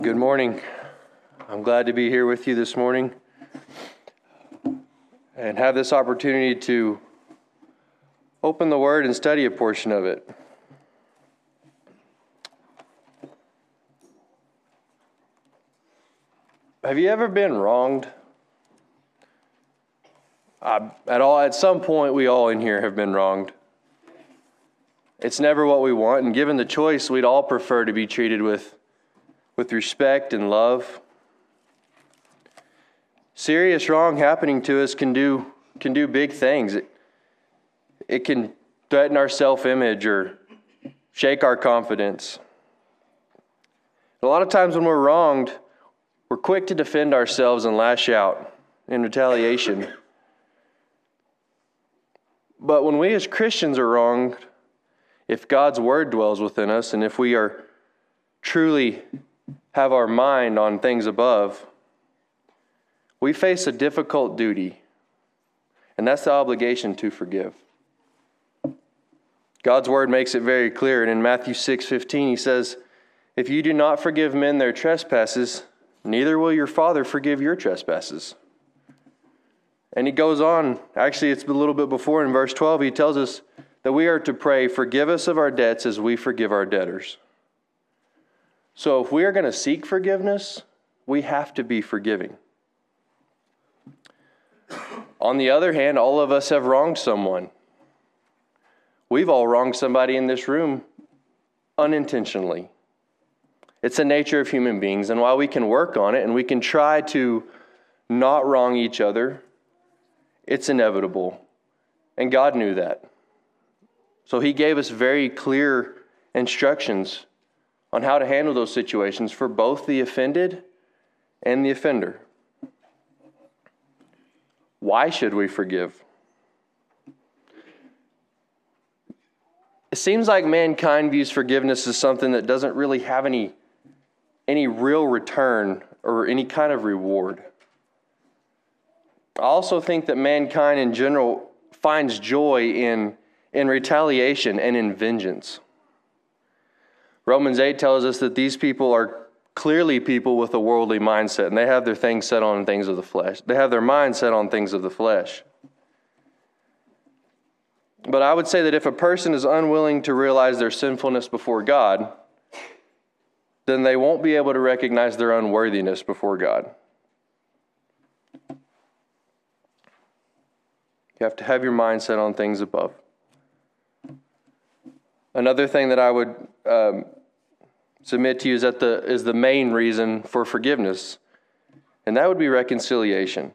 Good morning. I'm glad to be here with you this morning and have this opportunity to open the Word and study a portion of it. Have you ever been wronged? At some point, we all in here have been wronged. It's never what we want, and given the choice, we'd all prefer to be treated with respect and love. Serious wrong happening to us can do big things. It can threaten our self-image or shake our confidence. A lot of times when we're wronged, we're quick to defend ourselves and lash out in retaliation. But when we as Christians are wronged, if God's word dwells within us, and if we are truly have our mind on things above, we face a difficult duty, and that's the obligation to forgive. God's word makes it very clear, and in Matthew 6:15 he says, "If you do not forgive men their trespasses, neither will your Father forgive your trespasses." And he goes on, actually it's a little bit before in verse 12, he tells us that we are to pray, "Forgive us of our debts as we forgive our debtors." So if we are going to seek forgiveness, we have to be forgiving. On the other hand, all of us have wronged someone. We've all wronged somebody in this room unintentionally. It's the nature of human beings, and while we can work on it and we can try to not wrong each other, it's inevitable. And God knew that. So he gave us very clear instructions on how to handle those situations for both the offended and the offender. Why should we forgive? It seems like mankind views forgiveness as something that doesn't really have any real return or any kind of reward. I also think that mankind in general finds joy in retaliation and in vengeance. Romans 8 tells us that these people are clearly people with a worldly mindset, and they have their things set on things of the flesh. They have their mind set on things of the flesh. But I would say that if a person is unwilling to realize their sinfulness before God, then they won't be able to recognize their unworthiness before God. You have to have your mind set on things above. Another thing that I would submit to you is the main reason for forgiveness, and that would be reconciliation.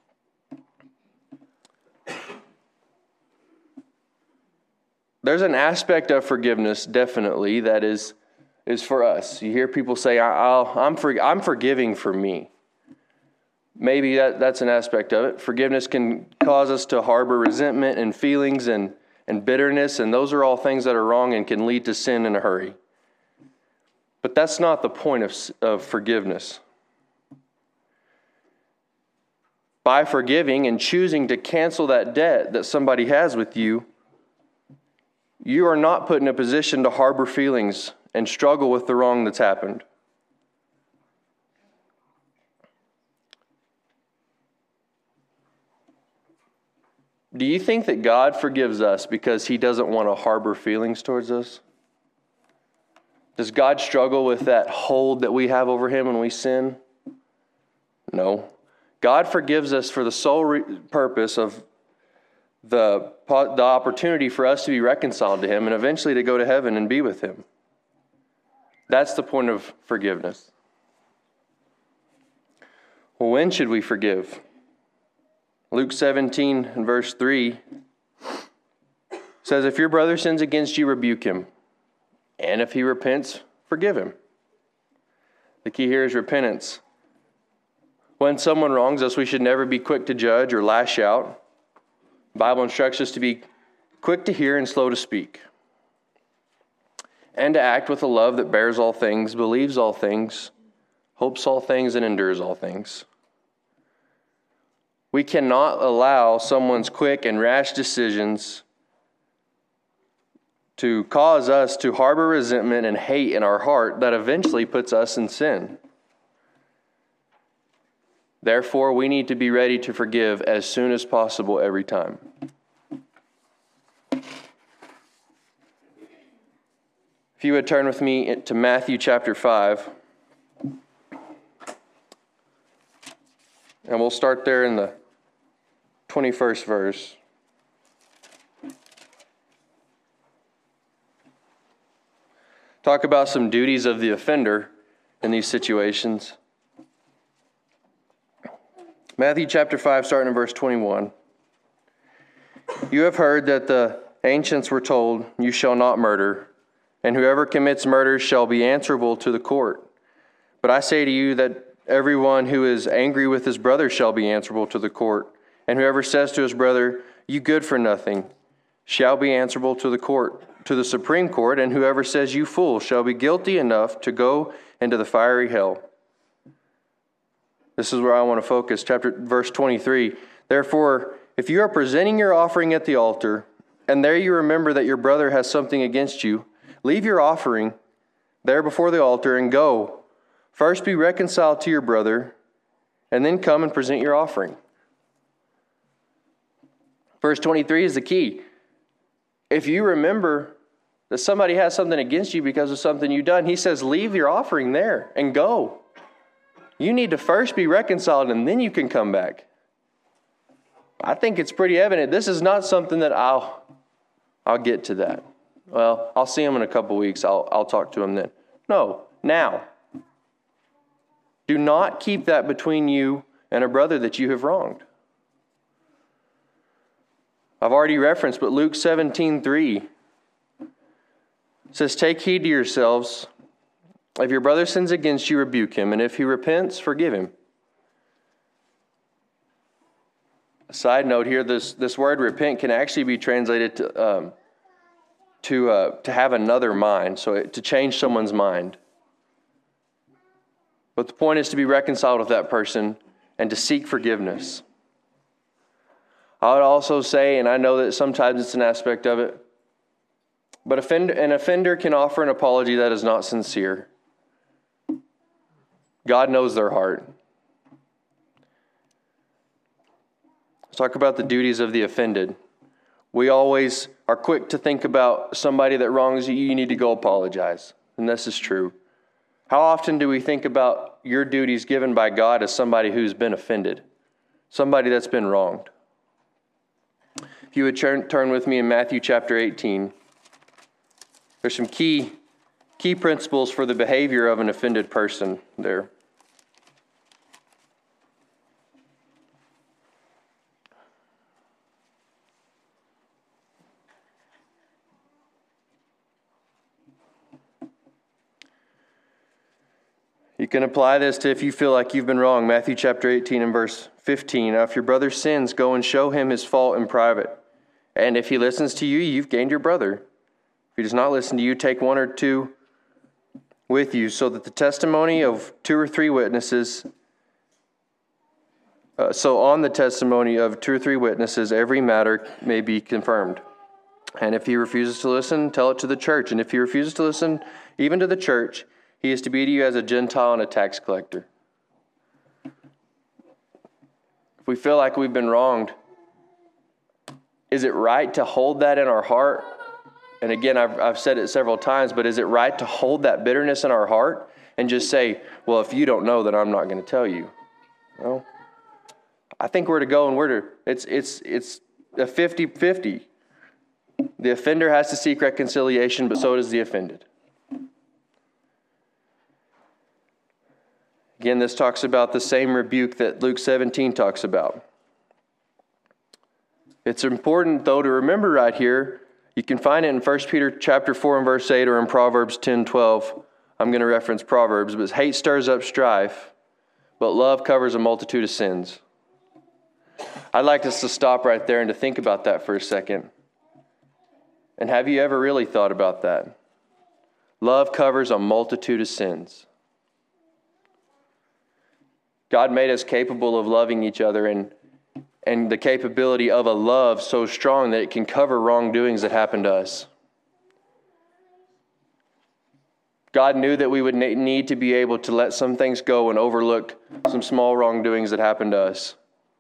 There's an aspect of forgiveness, definitely, that is for us. You hear people say, I'm forgiving for me. Maybe that's an aspect of it. Forgiveness can cause us to harbor resentment and feelings and bitterness, and those are all things that are wrong and can lead to sin in a hurry. But that's not the point of forgiveness. By forgiving and choosing to cancel that debt that somebody has with you, you are not put in a position to harbor feelings and struggle with the wrong that's happened. Do you think that God forgives us because he doesn't want to harbor feelings towards us? Does God struggle with that hold that we have over him when we sin? No. God forgives us for the sole purpose of the opportunity for us to be reconciled to him and eventually to go to heaven and be with him. That's the point of forgiveness. Well, when should we forgive? Luke 17 and verse 3 says, "If your brother sins against you, rebuke him. And if he repents, forgive him." The key here is repentance. When someone wrongs us, we should never be quick to judge or lash out. The Bible instructs us to be quick to hear and slow to speak, and to act with a love that bears all things, believes all things, hopes all things, and endures all things. We cannot allow someone's quick and rash decisions to cause us to harbor resentment and hate in our heart that eventually puts us in sin. Therefore, we need to be ready to forgive as soon as possible every time. If you would turn with me to Matthew chapter 5. And we'll start there in the 21st verse. Talk about some duties of the offender in these situations. Matthew chapter 5, starting in verse 21. You have heard that the ancients were told, "You shall not murder, and whoever commits murder shall be answerable to the court." But I say to you that everyone who is angry with his brother shall be answerable to the court, and whoever says to his brother, "You good for nothing," shall be answerable to the Supreme Court, and whoever says, "You fool," shall be guilty enough to go into the fiery hell. This is where I want to focus. Verse 23. Therefore, if you are presenting your offering at the altar, and there you remember that your brother has something against you, leave your offering there before the altar and go. First be reconciled to your brother, and then come and present your offering. Verse 23 is the key. If you remember that somebody has something against you because of something you've done, he says, leave your offering there and go. You need to first be reconciled, and then you can come back. I think it's pretty evident. This is not something that I'll get to that. Well, I'll see him in a couple weeks. I'll talk to him then. No, now. Do not keep that between you and a brother that you have wronged. I've already referenced, but Luke 17:3 says, take heed to yourselves. If your brother sins against you, rebuke him, and if he repents, forgive him. A side note here, this word repent can actually be translated to have another mind, so to change someone's mind. But the point is to be reconciled with that person and to seek forgiveness. I would also say, and I know that sometimes it's an aspect of it, but an offender can offer an apology that is not sincere. God knows their heart. Let's talk about the duties of the offended. We always are quick to think about somebody that wrongs you, you need to go apologize. And this is true. How often do we think about your duties given by God as somebody who's been offended? Somebody that's been wronged? If you would turn with me in Matthew chapter 18. There's some key principles for the behavior of an offended person there. You can apply this to if you feel like you've been wrong. Matthew chapter 18 and verse 15. Now, if your brother sins, go and show him his fault in private. And if he listens to you, you've gained your brother. If he does not listen to you, take one or two with you, so that the testimony of two or three witnesses, on the testimony of two or three witnesses, every matter may be confirmed. And if he refuses to listen, tell it to the church. And if he refuses to listen, even to the church, he is to be to you as a Gentile and a tax collector. If we feel like we've been wronged, is it right to hold that in our heart? And again, I've said it several times, but is it right to hold that bitterness in our heart and just say, well, if you don't know, then I'm not going to tell you? No. I think we're to go and it's a 50-50. The offender has to seek reconciliation, but so does the offended. Again, this talks about the same rebuke that Luke 17 talks about. It's important, though, to remember right here, you can find it in 1 Peter chapter 4 and verse 8 or in Proverbs 10:12. I'm going to reference Proverbs, but hate stirs up strife, but love covers a multitude of sins. I'd like us to stop right there and to think about that for a second. And have you ever really thought about that? Love covers a multitude of sins. God made us capable of loving each other and the capability of a love so strong that it can cover wrongdoings that happen to us. God knew that we would need to be able to let some things go and overlook some small wrongdoings that happened to us.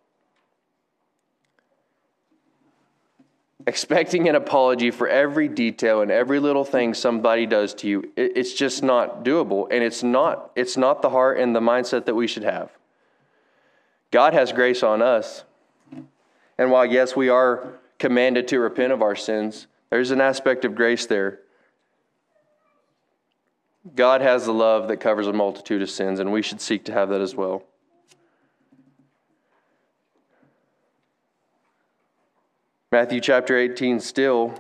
Expecting an apology for every detail and every little thing somebody does to you, it's just not doable. And it's not the heart and the mindset that we should have. God has grace on us. And while, yes, we are commanded to repent of our sins, there's an aspect of grace there. God has the love that covers a multitude of sins, and we should seek to have that as well. Matthew chapter 18 still.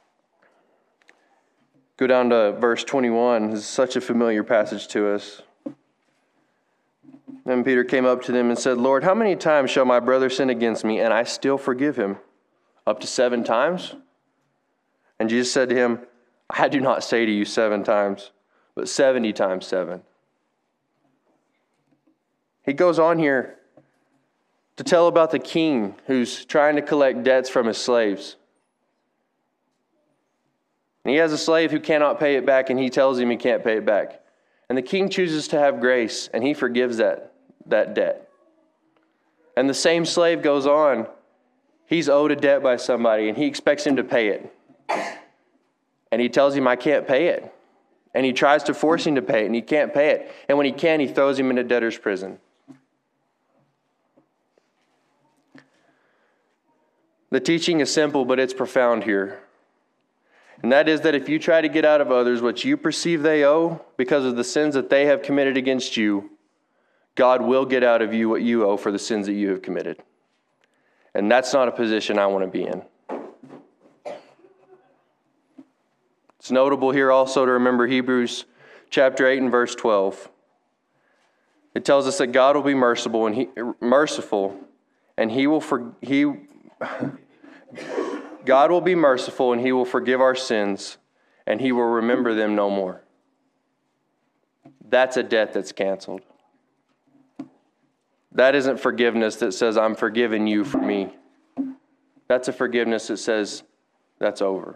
Go down to verse 21. This is such a familiar passage to us. Then Peter came up to them and said, Lord, how many times shall my brother sin against me, and I still forgive him? Up to 7 times? And Jesus said to him, I do not say to you 7 times, but 70 times 7. He goes on here to tell about the king who's trying to collect debts from his slaves. And he has a slave who cannot pay it back, and he tells him he can't pay it back. And the king chooses to have grace, and he forgives that debt. And the same slave goes on. He's owed a debt by somebody, and he expects him to pay it. And he tells him, I can't pay it. And he tries to force him to pay it, and he can't pay it. And when he can, he throws him into debtor's prison. The teaching is simple, but it's profound here. And that is that if you try to get out of others what you perceive they owe because of the sins that they have committed against you, God will get out of you what you owe for the sins that you have committed. And that's not a position I want to be in. It's notable here also to remember Hebrews chapter 8 and verse 12. It tells us that God will be merciful and God will be merciful and he will forgive our sins and he will remember them no more. That's a debt that's canceled. That isn't forgiveness that says, I'm forgiving you for me. That's a forgiveness that says, that's over.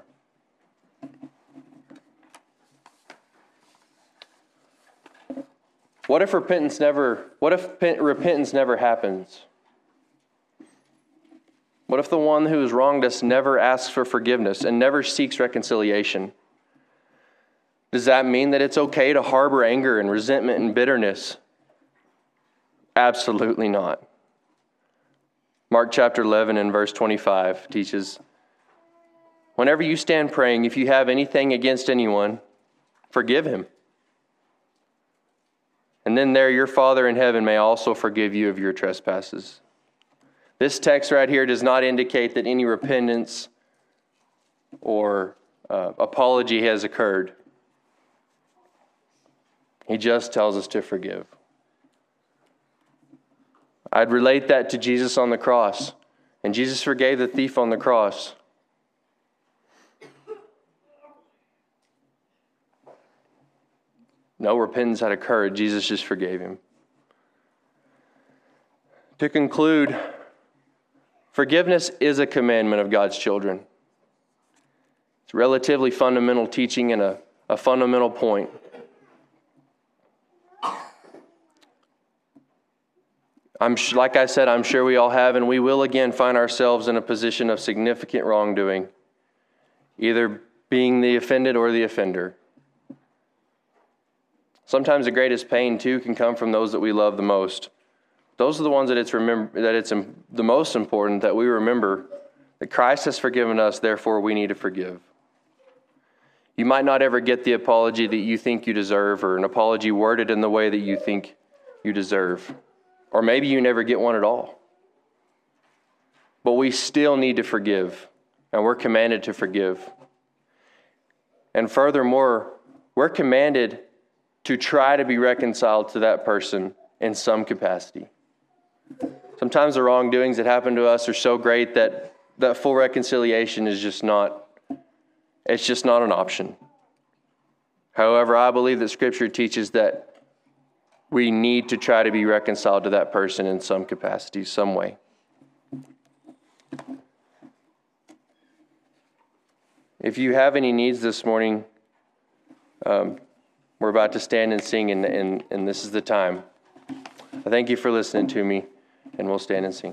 What if repentance never happens? What if the one who has wronged us never asks for forgiveness and never seeks reconciliation? Does that mean that it's okay to harbor anger and resentment and bitterness? Absolutely not. Mark chapter 11 and verse 25 teaches, whenever you stand praying, if you have anything against anyone, forgive him. And then there your Father in heaven may also forgive you of your trespasses. This text right here does not indicate that any repentance or apology has occurred. He just tells us to forgive. I'd relate that to Jesus on the cross. And Jesus forgave the thief on the cross. No repentance had occurred. Jesus just forgave him. To conclude, forgiveness is a commandment of God's children. It's relatively fundamental teaching and a fundamental point. Like I said, I'm sure we all have, and we will again find ourselves in a position of significant wrongdoing, either being the offended or the offender. Sometimes the greatest pain, too, can come from those that we love the most. Those are the ones that it's the most important that we remember that Christ has forgiven us, therefore we need to forgive. You might not ever get the apology that you think you deserve, or an apology worded in the way that you think you deserve. Or maybe you never get one at all. But we still need to forgive, and we're commanded to forgive. And furthermore, we're commanded to try to be reconciled to that person in some capacity. Sometimes the wrongdoings that happen to us are so great that full reconciliation is just not an option. However, I believe that Scripture teaches that we need to try to be reconciled to that person in some capacity, some way. If you have any needs this morning, we're We're about to stand and sing, and this is the time. I thank you for listening to me, and we'll stand and sing.